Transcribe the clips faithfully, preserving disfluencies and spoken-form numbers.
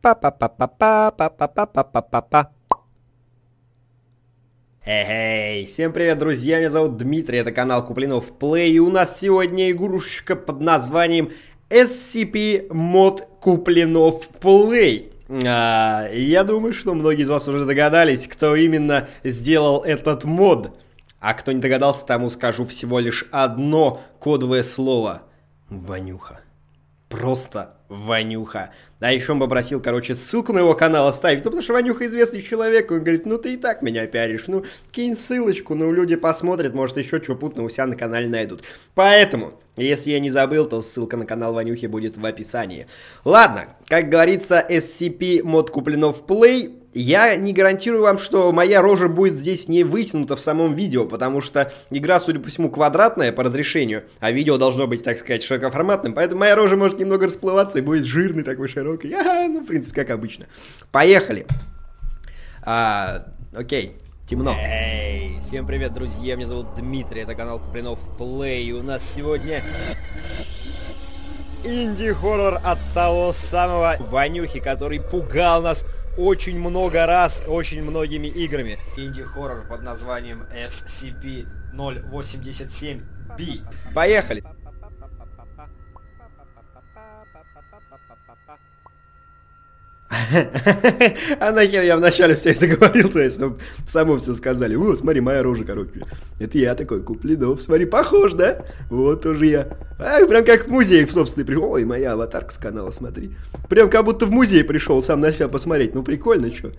Па-па-па-па-па-па-па-па-па-па. Эй, всем привет, друзья, меня зовут Дмитрий, это канал Куплинов Play, и у нас сегодня игрушечка под названием эс си пи Mod Куплинов Play. А, я думаю, что многие из вас уже догадались, кто именно сделал этот мод. А кто не догадался, тому скажу всего лишь одно кодовое слово. Ванюха. Просто Ванюха. А еще он попросил, короче, ссылку на его канал оставить, ну, потому что Ванюха известный человек, он говорит, ну, ты и так меня пиаришь, ну, кинь ссылочку, ну, люди посмотрят, может, еще что путного у себя на канале найдут. Поэтому, если я не забыл, то ссылка на канал Ванюхи будет в описании. Ладно, как говорится, эс си пи Mod Куплинов Play. Я не гарантирую вам, что моя рожа будет здесь не вытянута в самом видео, потому что игра, судя по всему, квадратная по разрешению, а видео должно быть, так сказать, широкоформатным, поэтому моя рожа может немного расплываться и будет жирный такой широкий. А, ну, в принципе, как обычно. Поехали. А, окей, темно. Эй, всем привет, друзья, меня зовут Дмитрий, это канал Куплинов Play, и у нас сегодня инди-хоррор от того самого Ванюхи, который пугал нас очень много раз, очень многими играми. Инди-хоррор под названием эс си пи ноль восемьдесят семь би. Поехали! А нахер я вначале все это говорил, то есть, ну, само все сказали. О, смотри, моя рожа, короче. Это я такой, Куплинов, смотри, похож, да? Вот тоже я. А, прям как в музей в собственный пришел. Ой, моя аватарка с канала, смотри. Прям как будто в музей пришел сам на себя посмотреть. Ну, прикольно, что?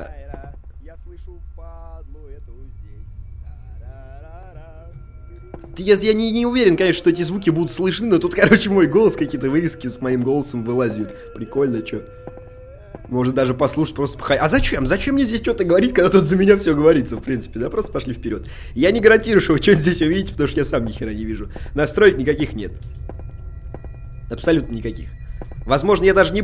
Я, я не, не уверен, конечно, что эти звуки будут слышны, но тут, короче, мой голос, какие-то вырезки с моим голосом вылазят. Прикольно, что? Может даже послушать, просто походить. А зачем? Зачем мне здесь что-то говорить, когда тут за меня все говорится, в принципе, да? Просто пошли вперед. Я не гарантирую, что вы что-нибудь здесь увидите, потому что я сам ни хера не вижу. Настроек никаких нет. Абсолютно никаких. Возможно, я даже не...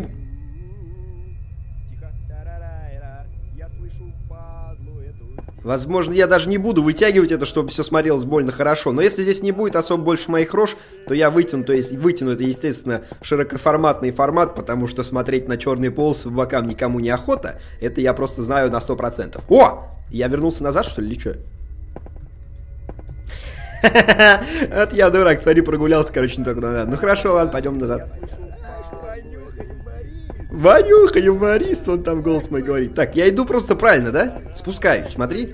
Возможно, я даже не буду вытягивать это, чтобы все смотрелось больно хорошо. Но если здесь не будет особо больше моих рож, то я вытяну, то есть вытяну это, естественно, широкоформатный формат, потому что смотреть на черные полосы по бокам никому не охота. Это я просто знаю на сто процентов. О! Я вернулся назад, что ли, или что? Вот я дурак, смотри, прогулялся, короче, не только назад. Ну хорошо, ладно, пойдем назад. Ванюха, юморист, он там голос мой говорит. Так, я иду просто правильно, да? Спускаюсь, смотри.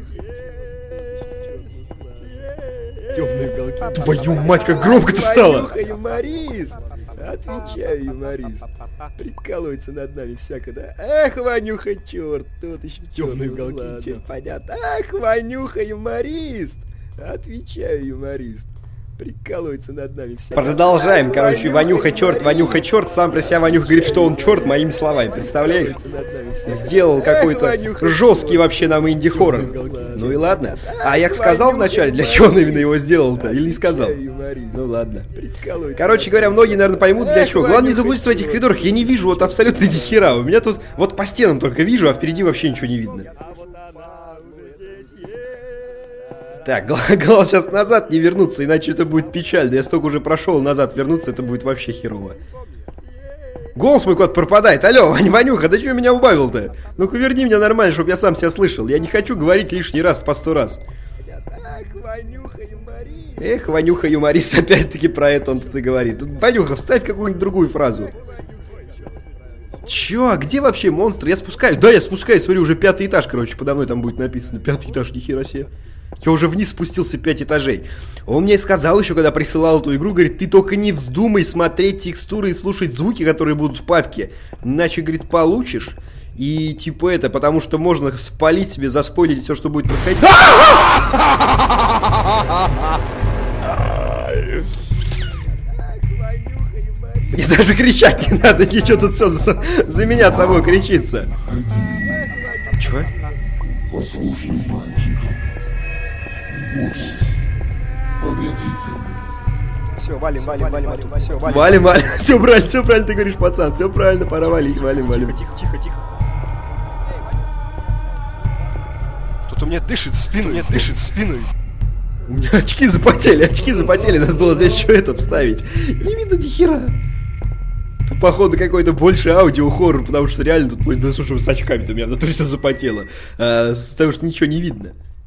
Темные уголки. Твою мать, как громко-то стало! Ванюха, юморист! Отвечаю, юморист. Прикалывается над нами всяко, да? Эх, Ванюха, черт, тут еще темные уголки, чем понятно. Эх, Ванюха, юморист! Отвечаю, юморист. Прикалывается над нами все. Продолжаем, короче, Ванюха черт, Ванюха черт. Сам про себя Ванюха говорит, что он черт моими словами. Представляешь? Сделал какой-то жесткий вообще нам инди-хоррор. Ну и ладно. А я сказал вначале, для чего он именно его сделал-то? Или не сказал? Ну ладно. Короче говоря, многие, наверное, поймут для чего. Главное не заблудиться в этих коридорах. Я не вижу вот абсолютно ни хера. У меня тут вот по стенам только вижу, а впереди вообще ничего не видно. Так, главное сейчас назад не вернуться, иначе это будет печально. Я столько уже прошел, назад вернуться, это будет вообще херово. Голос мой куда-то пропадает. Алло, Вань, Ванюха, ты что меня убавил-то? Ну-ка верни меня нормально, чтобы я сам себя слышал. Я не хочу говорить лишний раз по сто раз. Эх, Ванюха, юморист. Эх, Ванюха, юморист, опять-таки про это он тут и говорит. Ванюха, вставь какую-нибудь другую фразу. Чё, а где вообще монстр? Я спускаюсь. Да, я спускаюсь, смотри, уже пятый этаж, короче, подо мной там будет написано. Пятый этаж, нихера себе. Я уже вниз спустился пять этажей. Он мне сказал еще, когда присылал эту игру, говорит, ты только не вздумай смотреть текстуры и слушать звуки, которые будут в папке. Иначе, говорит, получишь. И типа это, потому что можно спалить себе, заспойлить все, что будет происходить. Мне даже кричать не надо, ничего, тут все за, за меня самой кричится. Чё? Послушай, мальчик. Все, валим, валим, валим, валим, все, валим. Валим, валим, все правильно, все правильно ты говоришь, пацан, все правильно, пора валить, валим, валим. Тихо, тихо, тихо, тихо. Тут у меня дышит спину, у меня дышит спиной. У меня очки запотели, очки запотели, надо было здесь еще это вставить. Не видно ни хера. Тут, походу, какой-то больше аудио-хоррор, потому что реально тут, да, слушай, с очками-то у меня внутри все запотело. А, потому что ничего не видно.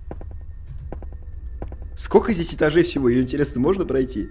Сколько здесь этажей всего? Ее, интересно, можно пройти?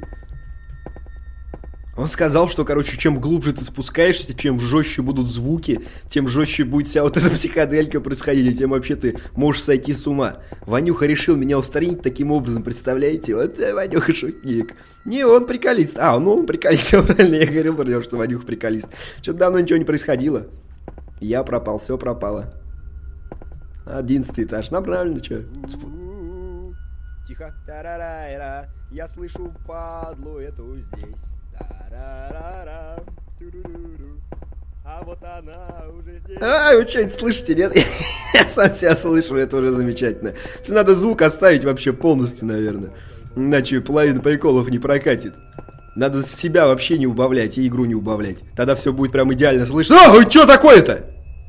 Он сказал, что, короче, чем глубже ты спускаешься, чем жестче будут звуки, тем жестче будет вся вот эта психоделька происходить, и тем вообще ты можешь сойти с ума. Ванюха решил меня устранить таким образом, представляете? Вот Ванюха шутник. Не, он приколист. А, ну он приколист, правильно, я говорил про него, что Ванюха приколист. Что-то давно ничего не происходило. Я пропал, все пропало. Одиннадцатый этаж, нормально, что? Тихо. Тарарайра. Я слышу падлу эту здесь. Тарарара. Туруруру. А вот она уже здесь. А, вы что-нибудь слышите, нет? Я сам себя слышу, это уже замечательно. Надо звук оставить вообще полностью, наверное. Иначе половина приколов не прокатит. Надо себя вообще не убавлять и игру не убавлять. Тогда все будет прям идеально слышно. А, что такое-то?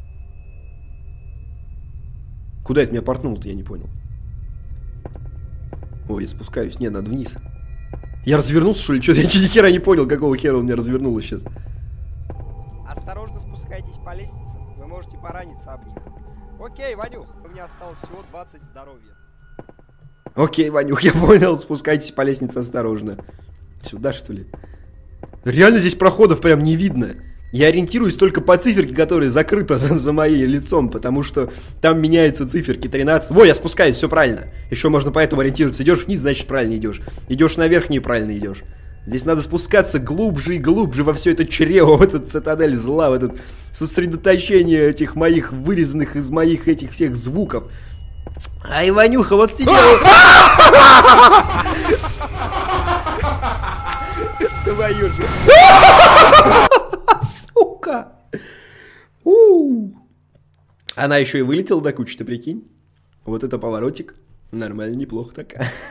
Куда это меня портнул-то, я не понял. Ой, я спускаюсь. Не, надо вниз. Я развернулся, что ли? Что-то я ни хера не понял, какого хера он меня развернул сейчас. Осторожно спускайтесь по лестнице. Вы можете пораниться об них. Окей, Ванюх, у меня осталось всего двадцать здоровья. Окей, Ванюх, я понял. Спускайтесь по лестнице осторожно. Сюда, что ли? Реально здесь проходов прям не видно. Я ориентируюсь только по циферке, которая закрыта за, за моим лицом, потому что там меняются циферки тринадцать. Во, я спускаюсь, все правильно. Еще можно по этому ориентироваться. Идешь вниз, значит правильно идешь. Идешь наверх, неправильно идешь. Здесь надо спускаться глубже и глубже во все это чрево, в этот цитадель зла, в этот сосредоточение этих моих вырезанных из моих этих всех звуков. Ай, Ванюха, вот сидел. Твою же. Сука. У-у-у. Она еще и вылетела до кучи, ты прикинь. Вот это поворотик. Нормально, неплохо так.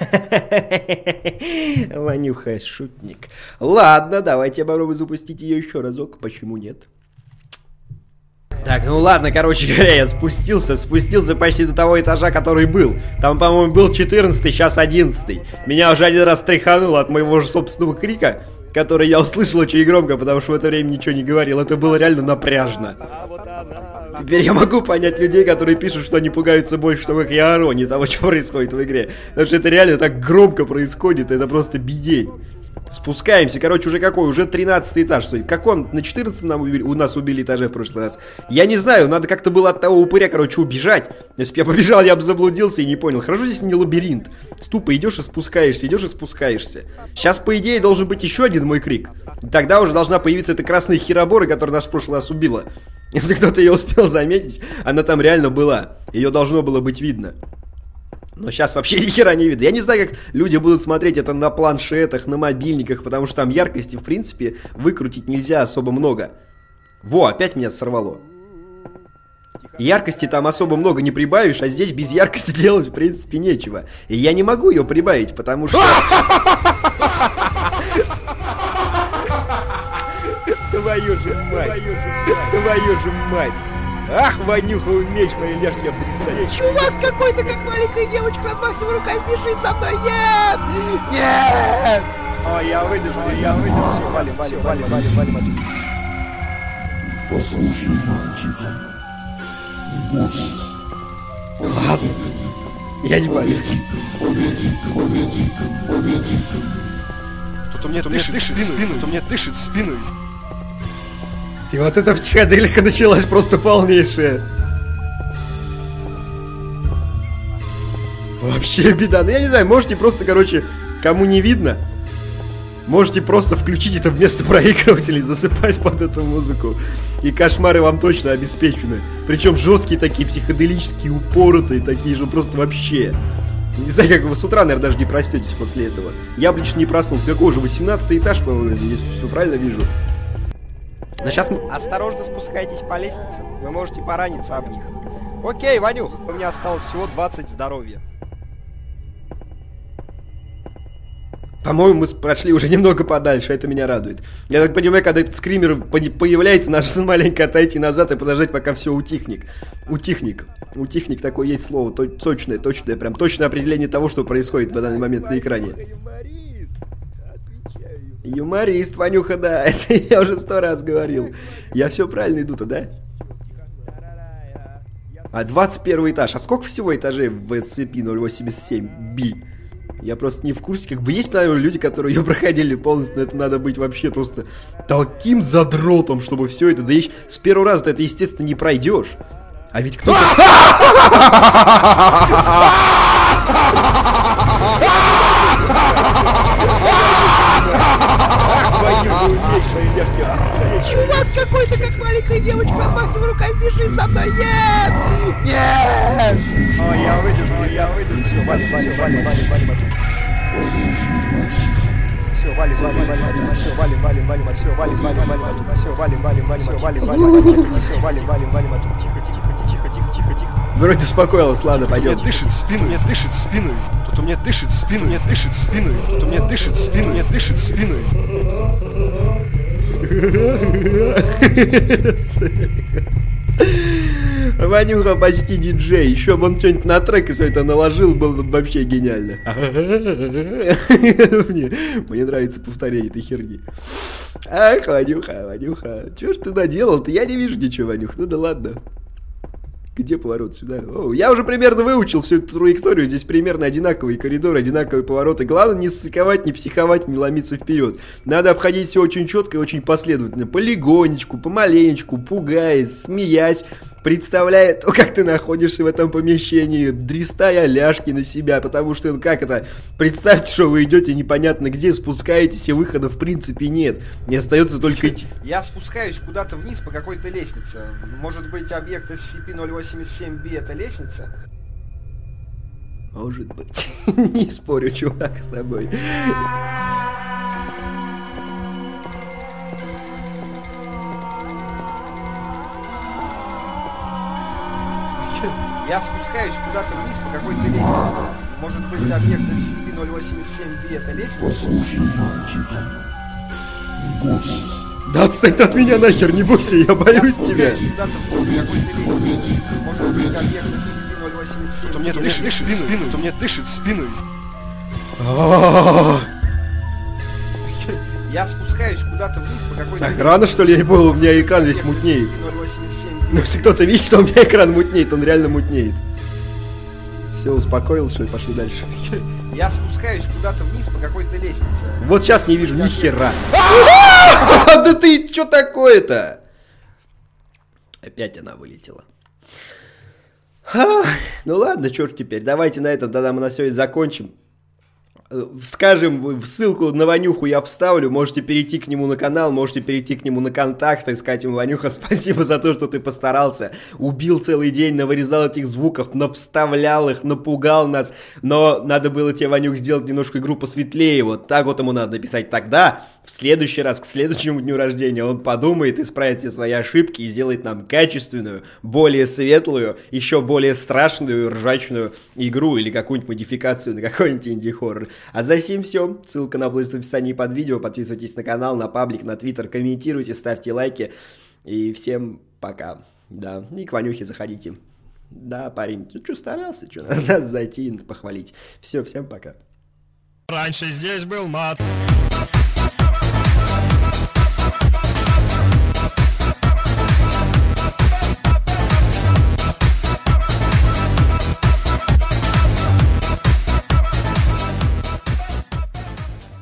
Ванюха, шутник. Ладно, давайте я попробую запустить ее еще разок. Почему нет? Так, ну ладно, короче говоря, я спустился, спустился почти до того этажа, который был. Там, по-моему, был четырнадцатый, сейчас одиннадцатый. Меня уже один раз тряхануло от моего же собственного крика, который я услышал очень громко, потому что в это время ничего не говорил. Это было реально напряжно. Теперь я могу понять людей, которые пишут, что они пугаются больше того, как я ору, не того, что происходит в игре. Потому что это реально так громко происходит, это просто бедень. Спускаемся, короче, уже какой? Уже тринадцатый этаж. Как он? На четырнадцатом нам убили, у нас убили этаже в прошлый раз. Я не знаю, надо как-то было от того упыря, короче, убежать. Если бы я побежал, я бы заблудился и не понял. Хорошо, здесь не лабиринт. Тупо идешь и спускаешься, идешь и спускаешься. Сейчас, по идее, должен быть еще один мой крик. И тогда уже должна появиться эта красная херобора, которая нас в прошлый раз убила. Если кто-то ее успел заметить, она там реально была. Ее должно было быть видно. Но сейчас вообще ни хера не видно. Я не знаю, как люди будут смотреть это на планшетах, на мобильниках, потому что там яркости, в принципе, выкрутить нельзя особо много. Во, опять меня сорвало. Яркости там особо много не прибавишь, а здесь без яркости делать, в принципе, нечего. И я не могу ее прибавить, потому что... Твою же мать! Твою же мать! Ах, Ванюха, умеешь мои ляжки обдрестанить. Чувак какой-то, как маленькая девочка, размахивая руками, бежит со мной. Нет! Нет! О, я выдержу, я выдержу. Валим, валим, валим, валим, валим. Послушай, мальчик. Не бойся. Ладно. Я не боюсь. Победи, победи, победи. Кто-то мне дышит в спину, кто-то мне дышит в спину. И вот эта психоделика началась просто полнейшая. Вообще беда. Ну я не знаю, можете просто, короче, кому не видно, можете просто включить это вместо проигрывателей, засыпать под эту музыку. И кошмары вам точно обеспечены. Причем жесткие такие, психоделические, упоротые такие же, просто вообще. Не знаю, как вы с утра, наверное, даже не проснетесь после этого. Я бы лично не проснулся. Какой уже восемнадцатый этаж, по-моему, я все правильно вижу. Но сейчас мы... Осторожно спускайтесь по лестнице. Вы можете пораниться об них. Окей, Ванюх, у меня осталось всего двадцать здоровья. По-моему, мы прошли уже немного подальше, это меня радует. Я так понимаю, когда этот скример появляется, нужно маленько отойти назад и подождать, пока все утихнет. Утихник. Утихник, такое есть слово, точное, точное, прям точное определение того, что происходит в данный момент на экране. Юморист, Ванюха, да, это я уже сто раз говорил. Я все правильно иду-то, да? А двадцать первый этаж. А сколько всего этажей в эс си пи ноль восемьдесят семь би? Я просто не в курсе. Как бы есть, наверное, люди, которые ее проходили полностью, но это надо быть вообще просто таким задротом, чтобы все это... Да еще с первого раза ты это, естественно, не пройдешь. А ведь кто-то... Чувак какой-то, как маленькая девочка, размахивая руками, бежит за мной. Нет! Нет! О, я выдержу, я выдержу. Все, валим, валим, валим, валим, валим. Все, валим, валим, валим, все, валим, валим, валим, все, валим, валим, валим, все, валим, валим, валим, все, валим, валим, валим, все, валим, валим, валим, тихо, тихо, тихо, тихо, тихо, тихо. Вроде успокоилась, ладно, пойдем. Мне дышит спину, мне дышит спиной. Тут у меня дышит спину, мне дышит спиной. Тут у меня дышит спину, мне дышит спиной. Ванюха почти диджей. Еще бы он что-нибудь на трек и все это наложил, было бы вообще гениально. Мне, мне нравится повторение этой херни. Ах, Ванюха, Ванюха. Чего ж ты наделал-то? Я не вижу ничего, Ванюх. Ну да ладно. Где поворот сюда? О, я уже примерно выучил всю эту траекторию. Здесь примерно одинаковый коридор, одинаковые повороты. Главное не ссыковать, не психовать, не ломиться вперед. Надо обходить все очень четко и очень последовательно. Полегонечку, помаленечку, пугаясь, смеясь, представляя то, как ты находишься в этом помещении, дрестая ляжки на себя, потому что, ну как это, представьте, что вы идете непонятно где, спускаетесь, и выхода в принципе нет. Не остается только идти. Я спускаюсь куда-то вниз по какой-то лестнице. Может быть, объект эс си пи ноль восемьдесят семь би это лестница? Может быть. Не спорю, чувак, с тобой. Я спускаюсь куда-то вниз по какой-то лестнице. Может быть, объект эс си пи ноль восемьдесят семь би это лестница? Да отстань ты от меня нахер, не бойся, я боюсь я тебя. Куда-то вниз по какой-то лестнице. Может быть, объект эс си пи ноль восемьдесят семь би. Тут мне дышит спину, тут мне дышит спиной. Я спускаюсь куда-то вниз по какой-то Так, лестнице. рано что ли я был, у меня экран весь мутнеет. Ну, если кто-то видит, что у меня экран мутнеет, он реально мутнеет. Все, успокоил, что ли, пошли дальше. Я спускаюсь куда-то вниз по какой-то лестнице. Вот сейчас не вижу ни хера. Да ты, что такое-то? Опять она вылетела. Ну ладно, черт теперь, давайте на этом тогда мы на сегодня закончим. Скажем, в ссылку на Ванюху я вставлю, можете перейти к нему на канал, можете перейти к нему на контакты, сказать ему: Ванюха, спасибо за то, что ты постарался, убил целый день, навырезал этих звуков, навставлял их, напугал нас, но надо было тебе, Ванюх, сделать немножко игру посветлее, вот так вот ему надо написать. Тогда, в следующий раз, к следующему дню рождения, он подумает, исправит все свои ошибки и сделает нам качественную, более светлую, еще более страшную, ржачную игру или какую-нибудь модификацию на какой-нибудь инди-хоррор. А за сим все. Ссылка на плейлист в описании под видео. Подписывайтесь на канал, на паблик, на твиттер, комментируйте, ставьте лайки. И всем пока. Да, и к Ванюхе заходите. Да, парень, ну что, старался, что, надо зайти и похвалить. Все, всем пока. Раньше здесь был мат.